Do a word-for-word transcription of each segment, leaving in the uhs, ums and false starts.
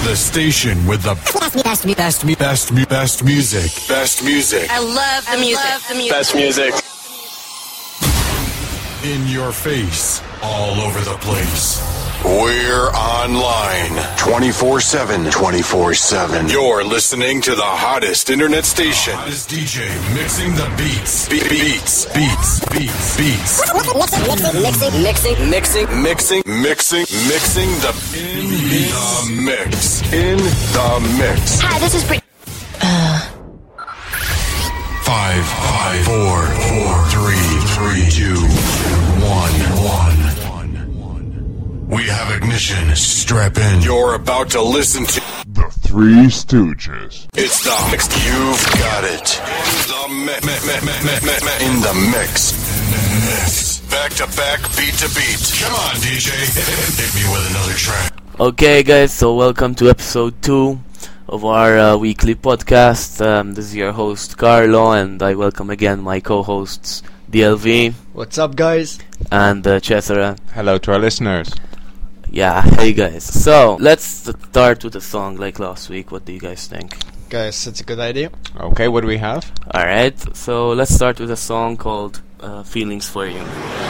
The station with the best, best, best, best, best, best music. Best music. I love the music. Love the music. Best music. In your face, all over the place. We're online twenty-four seven. twenty-four seven. You're listening to the hottest internet station. Hottest D J mixing the beats. Be- beats. Beats. Beats. Beats. Mixing, mixing, mixing, Mixing. Mixing. Mixing the in the mix. In the mix. Hi, this is Brit. Five, five, four, four, three, three, two, one, one. We have ignition. Strap in. You're about to listen to The Three Stooges. It's the mix. You've got it. In the mi- mi- mi- mi- mi- mi- mi- in the mix. Mix. Back to back, beat to beat. Come on, D J. Hit me with another track. Okay, guys, so welcome to episode two of our uh, weekly podcast. Um, this is your host, Carlo, and I welcome again my co-hosts, D L V. What's up, guys? And uh, Cesare. Hello to our listeners. Yeah, hey guys. So, let's start with a song like last week. What do you guys think? Guys, it's a good idea. Okay, what do we have? Alright, so let's start with a song called uh, Feelings For You.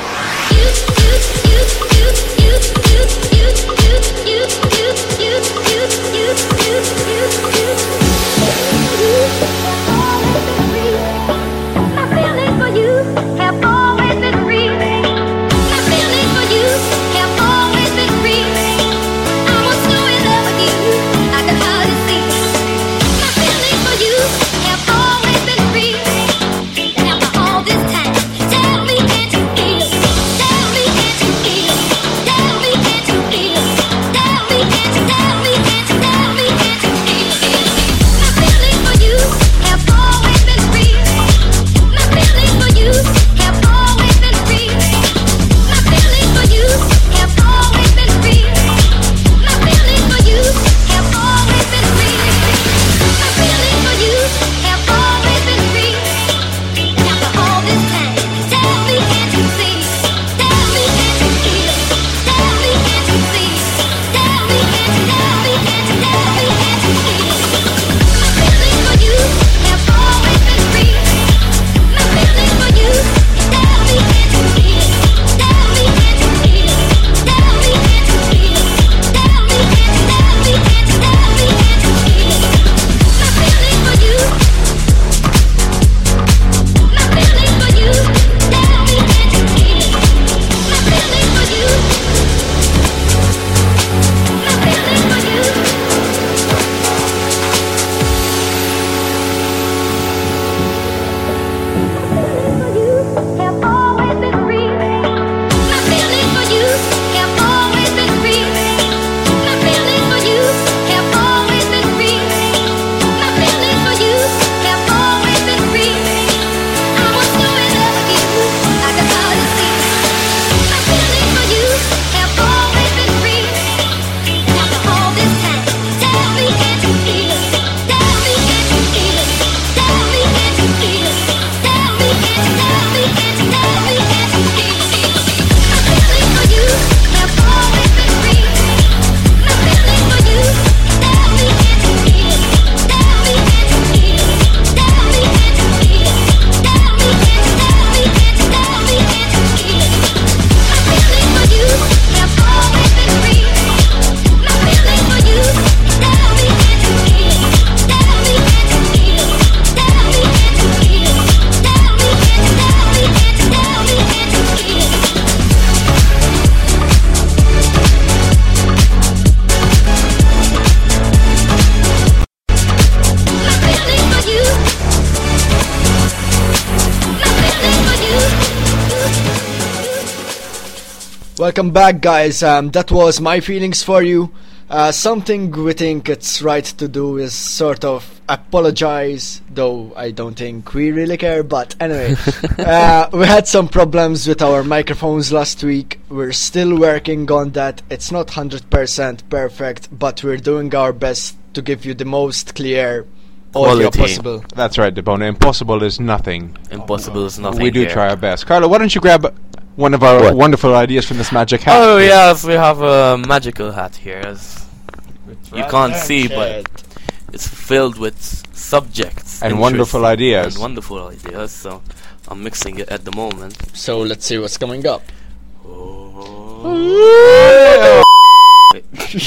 Welcome back, guys. Um, that was My Feelings For You. Uh, something we think it's right to do is sort of apologize, though I don't think we really care, but anyway. uh, we had some problems with our microphones last week. We're still working on that. It's not one hundred percent perfect, but we're doing our best to give you the most clear audio Quality. possible. That's right, Debona. Impossible is nothing. Impossible is nothing. We do here. try our best. Carlo, why don't you grab one of our What? wonderful ideas from this magic hat? Oh yes, we have a magical hat here. As you can't see, but it's filled with subjects And wonderful interesting ideas. And wonderful ideas. So I'm mixing it at the moment. So let's see what's coming up. Oh. Wait.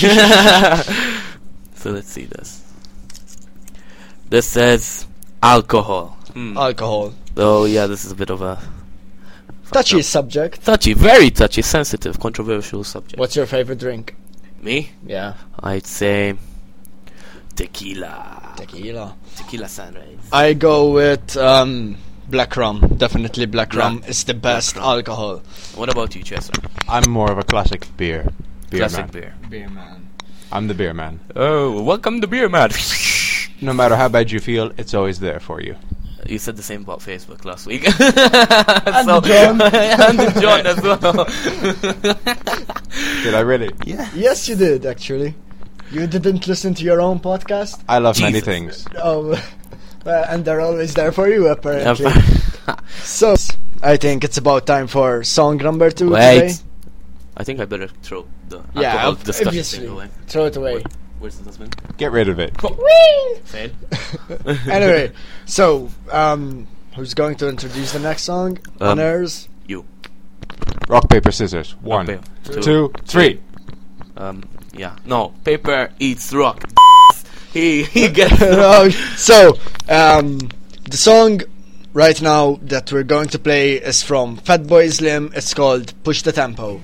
So let's see this. This says alcohol. Hmm. Alcohol. Oh yeah, this is a bit of a Touchy subject. touchy, very touchy, sensitive, controversial subject. What's your favorite drink? Me? Yeah. I'd say tequila. Tequila. Tequila sunrise. I go with um, black rum. Definitely black, Black- rum is the best rum. alcohol. What about you, Chester? I'm more of a classic beer. Beer Classic man. beer. Beer man. I'm the beer man. Oh, welcome to Beer Man. No matter how bad you feel, it's always there for you. You said the same about Facebook last week. And So- John. and John as well. Did I really? Yeah. Yes, you did actually. You didn't listen to your own podcast. I love many Jesus. things. Oh, uh, and they're always there for you apparently. So I think it's about time for song number two Wait. today. I think I better throw the Yeah, alcohol ob- discussion obviously. thing away. Throw it away. Where's the husband? Get rid of it. Fail. Anyway, so um, who's going to introduce the next song? Um, Honors. You. Rock, paper, scissors. One, paper, two, two, three. Um. Yeah. No. Paper eats rock. he he gets. Oh, so um, the song right now that we're going to play is from Fatboy Slim. It's called "Push the Tempo."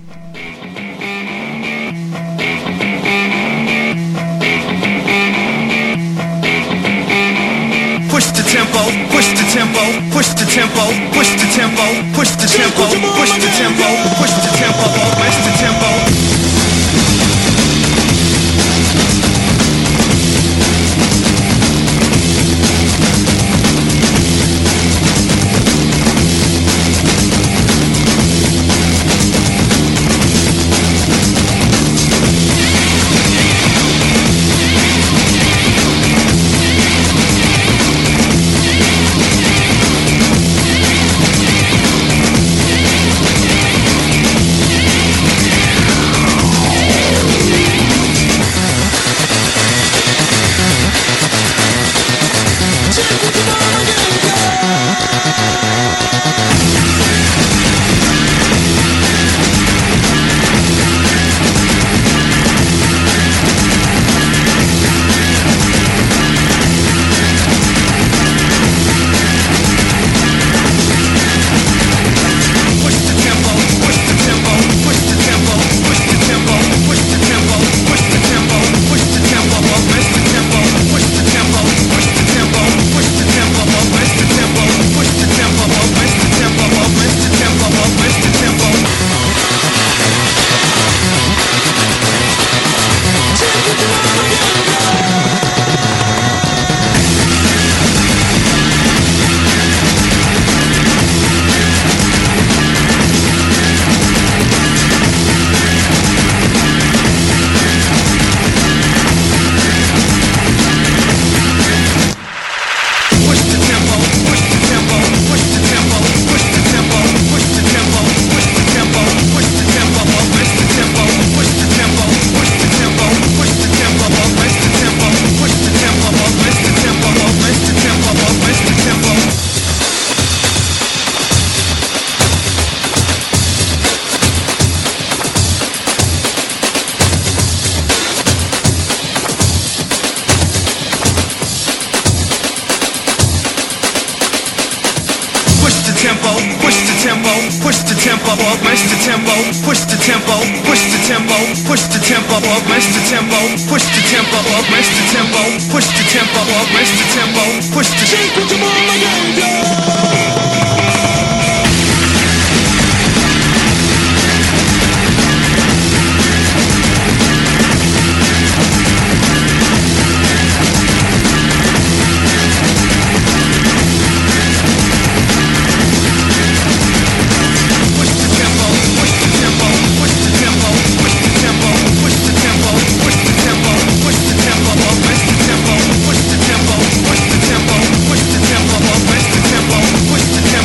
Push the tempo, push the tempo, push the tempo, push the tempo, push the tempo, push the tempo, push the tempo, push the tempo. Push the tempo, push the tempo, push the tempo, push the tempo, push the tempo, push the tempo, push the tempo, push the tempo, push the tempo, push the tempo, push the tempo, push the tempo, push the tempo, push the tempo, push the tempo, push the tempo. Push the tempo, push the tempo, push the tempo, push the tempo, push the tempo, push the tempo, push the tempo, push the tempo, push the tempo, push the tempo, push the tempo, push the tempo, push the tempo, push the tempo, push the tempo, push the tempo. Push the tempo, push the tempo, push the tempo, push the tempo, push the tempo, push the tempo, push the tempo, push the tempo, push the tempo, push the tempo, push the tempo, push the tempo, push the tempo. Push the tempo, push the tempo, push the tempo, push the tempo, push the tempo, push the tempo, push the tempo, push the tempo, push the tempo, push the tempo, push the tempo, push the tempo, push the tempo, push the tempo.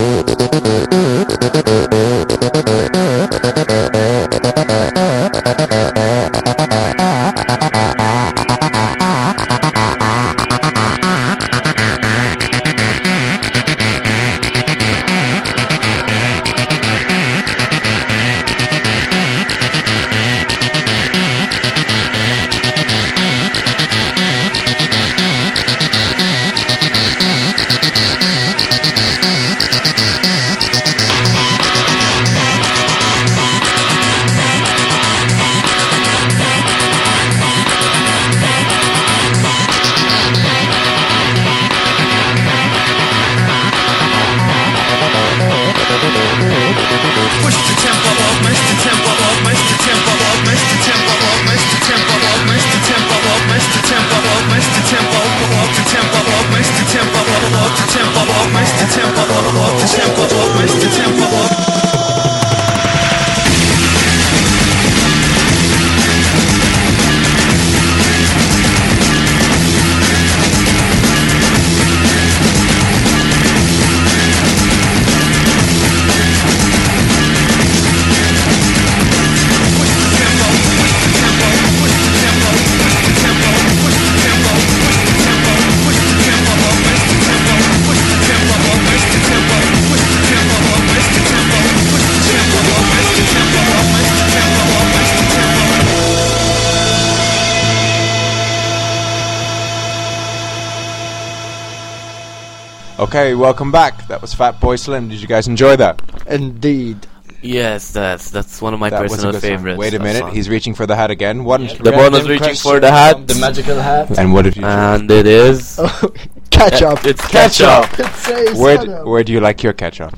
Okay, welcome back. That was Fatboy Slim. Did you guys enjoy that? Indeed. Yes, that's that's one of my That was a personal good song. favorites. Wait a that minute, song. he's reaching for the hat again. What? The one was reaching for the hat, The magical hat. And what did you? and it is Oh, ketchup. it's ketchup. It says where ketchup. d- where do you like your ketchup?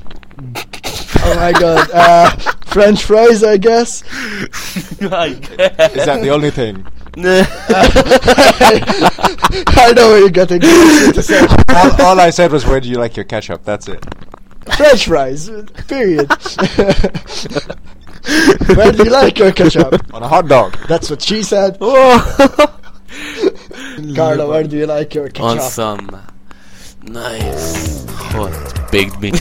Oh my god. Uh, French fries, I guess. I guess. Is that the only thing? I know where you're getting to say. all, all I said was, where do you like your ketchup? That's it. French fries. Period. Where do you like your ketchup? On a hot dog. That's what she said. Carlo, where do you like your On ketchup? some nice hot baked bean.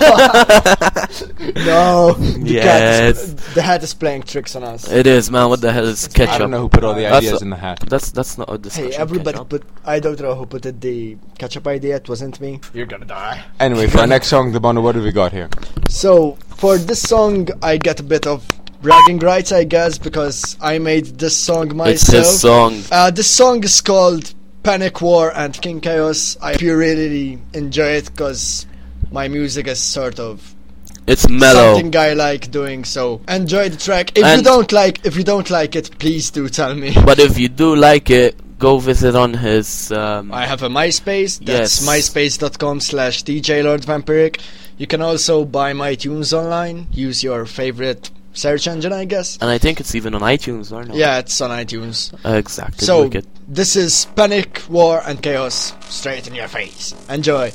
No. The, Yes. cat is, the hat is playing tricks on us. It is, man. What the hell is ketchup? I don't know who put all the That's ideas a- in the hat. That's that's not a discussion. Hey, everybody ketchup. put. I don't know who put it, the ketchup idea. It wasn't me. You're gonna die. Anyway, for our next song, the Bono, what have we got here? So for this song, I get a bit of bragging rights, I guess, because I made this song myself. It's his song. Uh, this song is called Panic War and King Chaos. I hope you really enjoy it because my music is sort of It's mellow. something I like doing. So enjoy the track. If you And- don't like, if you don't like it, please do tell me. But if you do like it, go visit on his. Um, I have a MySpace. That's Yes. myspace.com slash DJ Lord Vampiric. You can also buy my tunes online. Use your favorite search engine, I guess. and I think it's even on iTunes, or no? Yeah, it's on iTunes. Uh, exactly. So Wicked. this is Panic, War, and Chaos, straight in your face. Enjoy.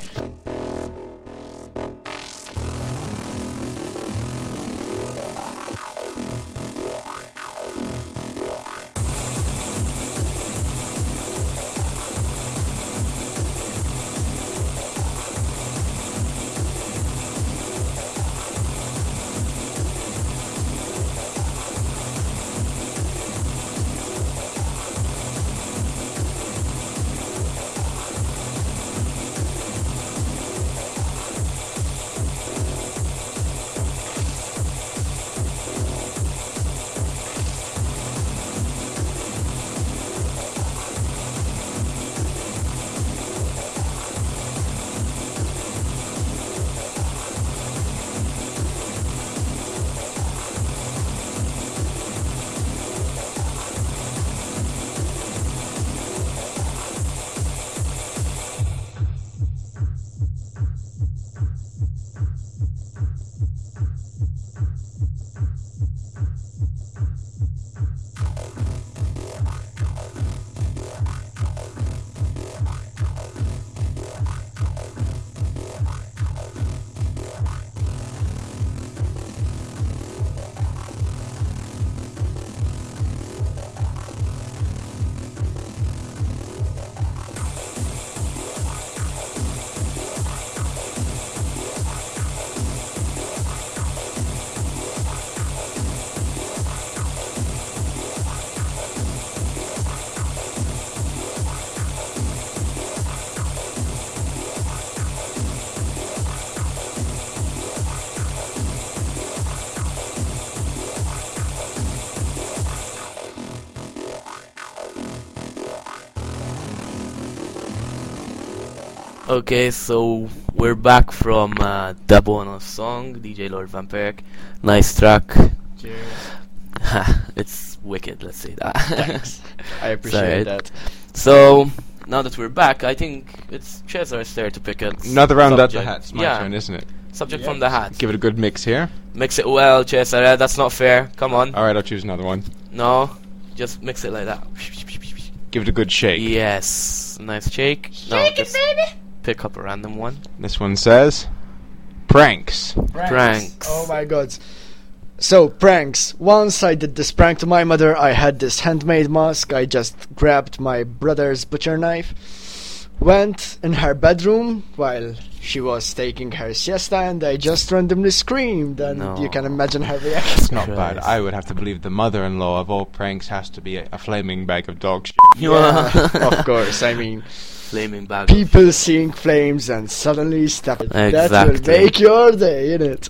Okay, so we're back from uh, the bonus song, D J Lord Vampiric. Nice track. Cheers. It's wicked, let's say that. Thanks. I appreciate Sorry. that. So, now that we're back, I think it's Cesar's there to pick a Another round at the subject. hat. It's my yeah, turn, isn't it? subject Yeah. from the hat. Give it a good mix here. Mix it well, Cesar. uh, That's not fair. Come on. Alright, I'll choose another one. No, just mix it like that. Give it a good shake. Yes, nice shake. No, just pick up a random one. This one says pranks. Pranks. Oh my god. So, pranks. Once I did this prank to my mother. I had this handmade mask. I just grabbed my brother's butcher knife, went in her bedroom while she was taking her siesta, and I just randomly screamed, and No. you can imagine her reaction. It's not bad. Christ. I would have to believe the mother-in-law of all pranks has to be a, a flaming bag of dog shit. Yeah, of course. I mean, Flaming bag. people seeing flames and suddenly step. That will Exactly. make your day, innit?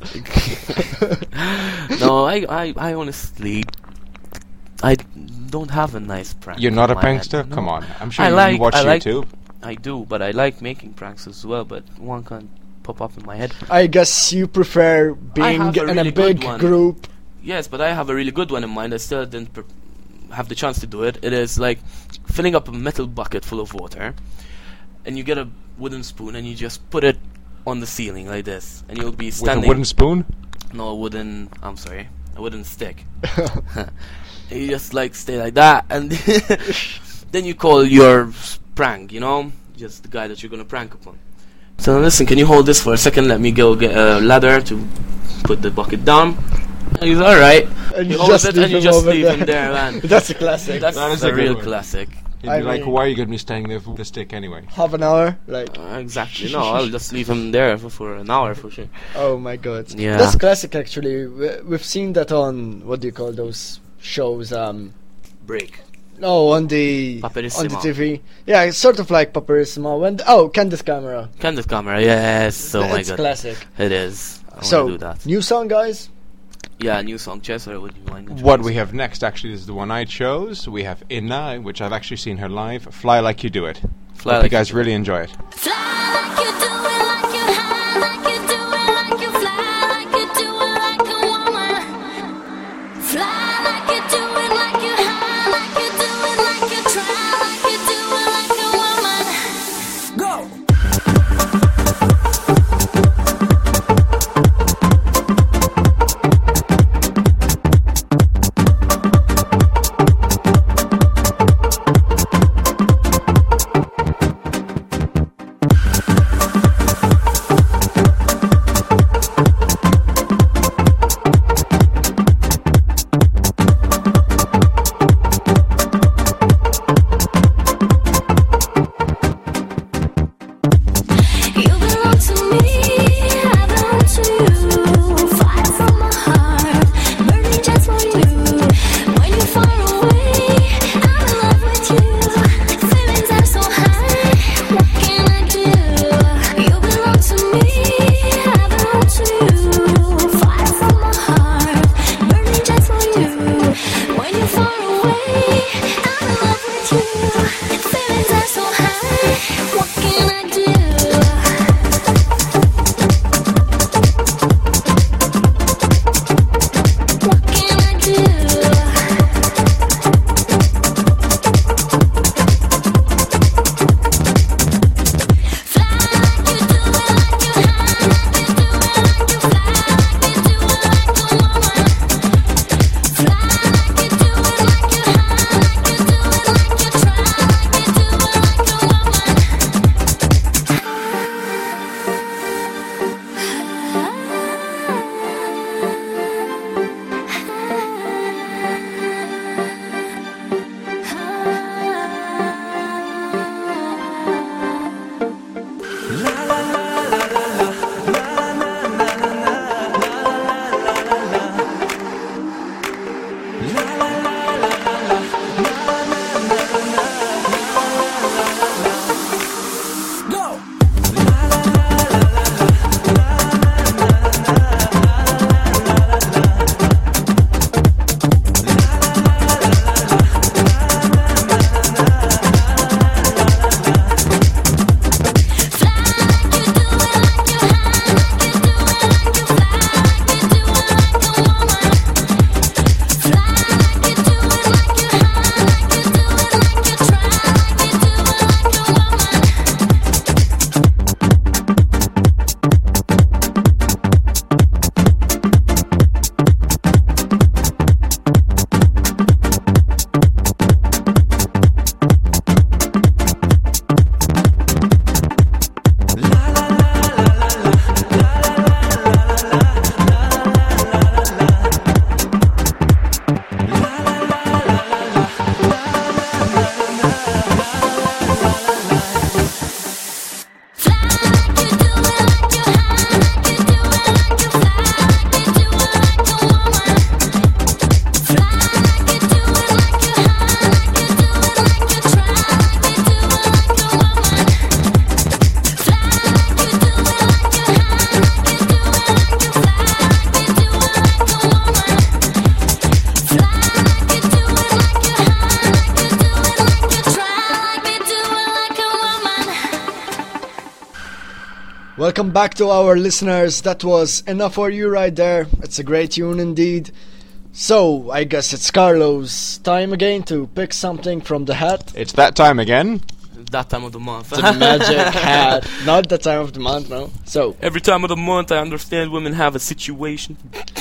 No, I, I, I honestly, I don't have a nice prank. You're not in a my head, prankster? no. Come on. I'm sure I you like- watch I like- YouTube. I do, but I like making pranks as well. But one can't pop up in my head. I guess you prefer being have a in really a good big one. group. Yes, but I have a really good one in mind. I still didn't pr- have the chance to do it. It is like filling up a metal bucket full of water, and you get a wooden spoon and you just put it on the ceiling like this, and you'll be With standing. a wooden spoon? No, a wooden. I'm sorry, a wooden stick. You just like stay like that, and then you call your prank. You know, just the guy that you're gonna prank upon. So listen, can you hold this for a second? Let me go get a ladder to put the bucket down. He's all right. And He you holds just it leave and you him just over leave there. him there, man. That's a classic. That's That is a a good real one. classic. He'd I be like, mean- why are you going to be staying there with the stick anyway? Half an hour, like. Uh, exactly. No, I'll just leave him there for, for an hour for sure. Oh my god. Yeah. That's classic actually. We- We've seen that on what do you call those shows? Um Break. no, on the on Paperissimo. the T V. Yeah, it's sort of like Paperissimo. When oh, Candid Camera. Candid camera, yes. Oh my it's god. classic. It is. I So wanna do that. new song, guys. Yeah, new song. Chester, would you mind? What introducing? we have next actually is the one I chose. We have Inna, which I've actually seen her live. Fly Like You Do It. Fly Hope Like you guys You Do really enjoy it. Fly like you do it, like you high, like you do it, like you fly, like you do it, like a woman. Fly like you do it, like you high, like you do it, like you try, like you do it, like a woman. Go. welcome back to our listeners. That was Enough For You right there. It's a great tune indeed. So, I guess it's Carlo's time again to pick something from the hat. It's that time again. That time of the month. The magic hat. Not the time of the month, no. So, every time of the month, I understand women have a situation.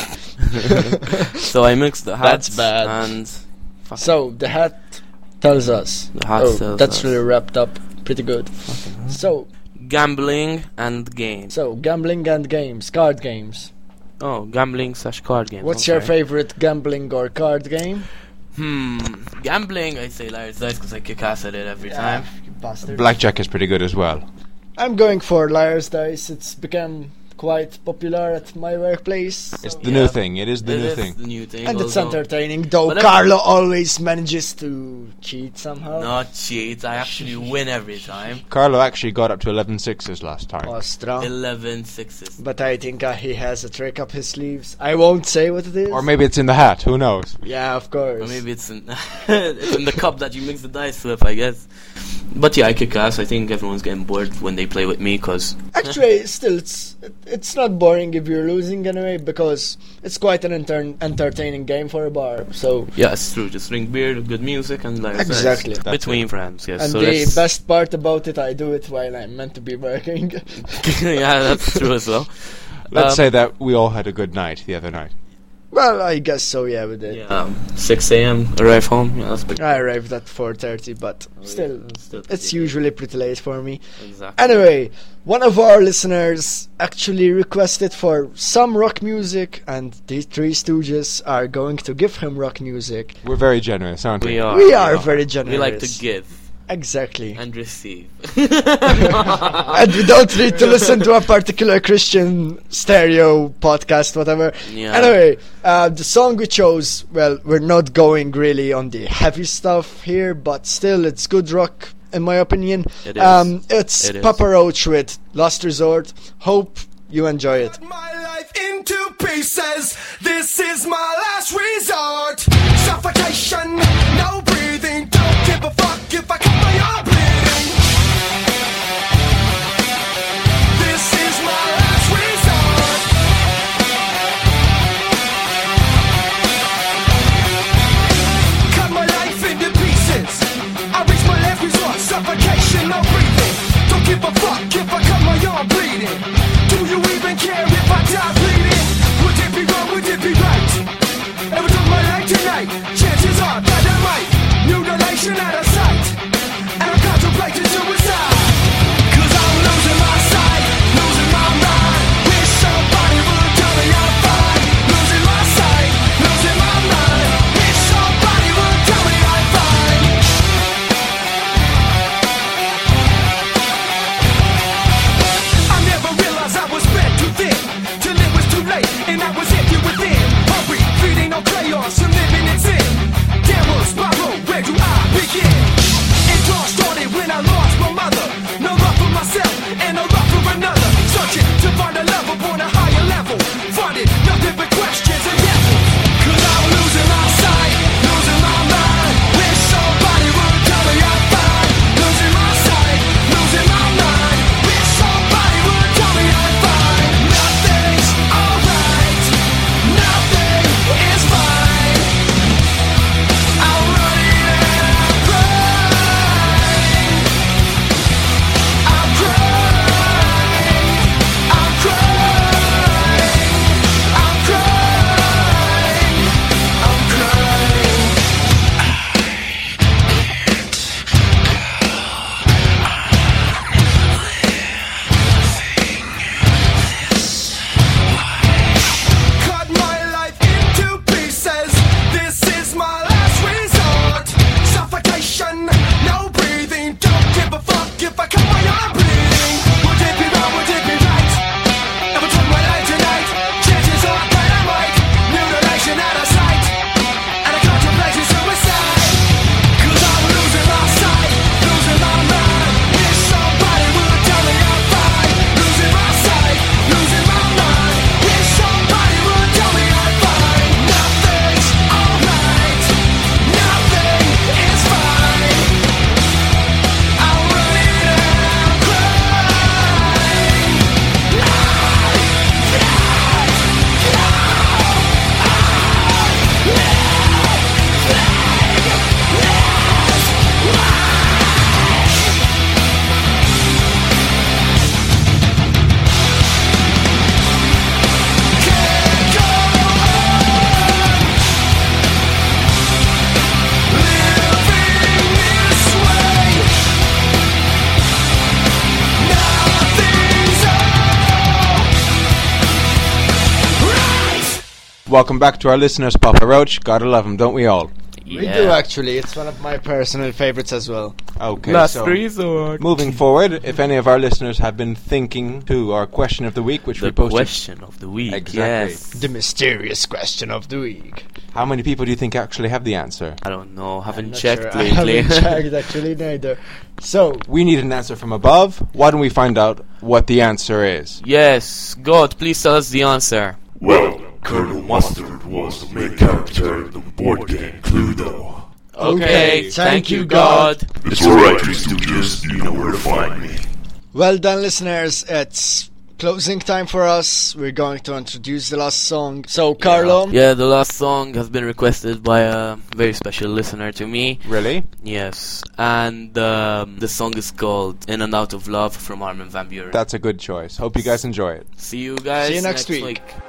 So I mixed the hat. That's bad. And so the hat tells us. The hat oh, tells that's us. really wrapped up pretty good. So, gambling and games. so gambling and games, card games. Oh, gambling slash card games. What's okay. your favorite gambling or card game? Hmm, gambling, I'd say Liar's Dice because I kick ass at it every time. You bastard. Blackjack is pretty good as well. I'm going for Liar's Dice. It's become quite popular at my workplace. It's so- the Yeah. new thing. It is the It new is thing. the new thing. and it's although- entertaining, though But I- Carlo always manages to cheat somehow. Not cheat, I actually win every time. Carlo actually got up to eleven sixes last time. Ostra. eleven sixes. But I think uh, he has a trick up his sleeves. I won't say what it is. Or maybe it's in the hat. Who knows? Yeah, of course. Or maybe it's in, it's in the cup that you mix the dice with, I guess. But yeah, I kick ass. I think everyone's getting bored when they play with me because Actually, still, it's it, it's not boring if you're losing anyway, because it's quite an enter- entertaining game for a bar. So, yeah, it's true. Just drink beer, good music, and like Exactly. That's between friends. Yes. and so the let's- best part about it, I do it while I'm meant to be working. yeah, that's true as well. Let's Um, say that we all had a good night the other night. Well, I guess so. Yeah, we did. Yeah, um, six a.m. arrive home. Yeah, that's pretty. I arrived at four thirty, but still, It's still it's pretty usually pretty late for me. good. Exactly. Anyway, one of our listeners actually requested for some rock music, and the Three Stooges are going to give him rock music. We're very generous, aren't we? we are. We are very generous. We like to give Exactly. and receive. And we don't need to listen to a particular Christian stereo podcast, whatever. Yeah. Anyway, uh, the song we chose, well, we're not going really on the heavy stuff here, but still, it's good rock, in my opinion. It is. Um, it's It is. Papa Roach with Last Resort. Hope you enjoy it. My life into pieces. This is my last resort. Suffocation, no breathing. Don't give a fuck if I cut my arm bleeding. This is my last resort. Cut my life into pieces. I reach my last resort. Suffocation, no breathing. Don't give a fuck if I cut my arm bleeding. Do you even care if I die bleeding? Would it be wrong, would it be right? Ever took my life tonight? Chances are that I might. Mutilation out of sight. And I'm contemplating suicide. Cause I'm losing my sight, losing my mind. Wish somebody would tell me I'm fine. Losing my sight, losing my mind. Wish somebody would tell me I'm fine. I never realized I was spread too thin, till it was too late, and I was empty within. Hungry, feeding on chaos, and living in sin. Downward spiral, where do I begin? It all started when I lost my mother. No love for myself, and no love for another. Searching to find a love upon a higher level. Finding nothing but questions and devils. Cause I'm losing my sight, losing my mind. Wish somebody would tell me I'm fine. Losing my sight, losing my mind. Wish somebody would tell me I'm fine. Nothing's alright, nothing is fine. I'm running out of breath. Welcome back to our listeners, Papa Roach. Gotta love him, don't we all? We do actually. It's one of my personal favorites as well. Okay, Last so resort. moving forward, if any of our listeners have been thinking to our question of the week, which The we posted, question of the week. Exactly. Yes. The mysterious question of the week. how many people do you think actually have the answer? I don't know. Haven't Not checked sure. I lately. haven't checked actually neither. So, We need an answer from above. Why don't we find out what the answer is? Yes, God, please tell us the answer. Well, Colonel Mustard was the main character in the board game Cluedo. Okay, thank you, God. It's alright, Three Stooges, you know where to find me. well done, listeners. It's closing time for us. We're going to introduce the last song. So, Carlo, Yeah, the last song has been requested by a very special listener to me. Really? Yes, and um, the song is called In and Out of Love from Armin van Buuren. That's a good choice. Hope you guys enjoy it. See you guys See you next week. week.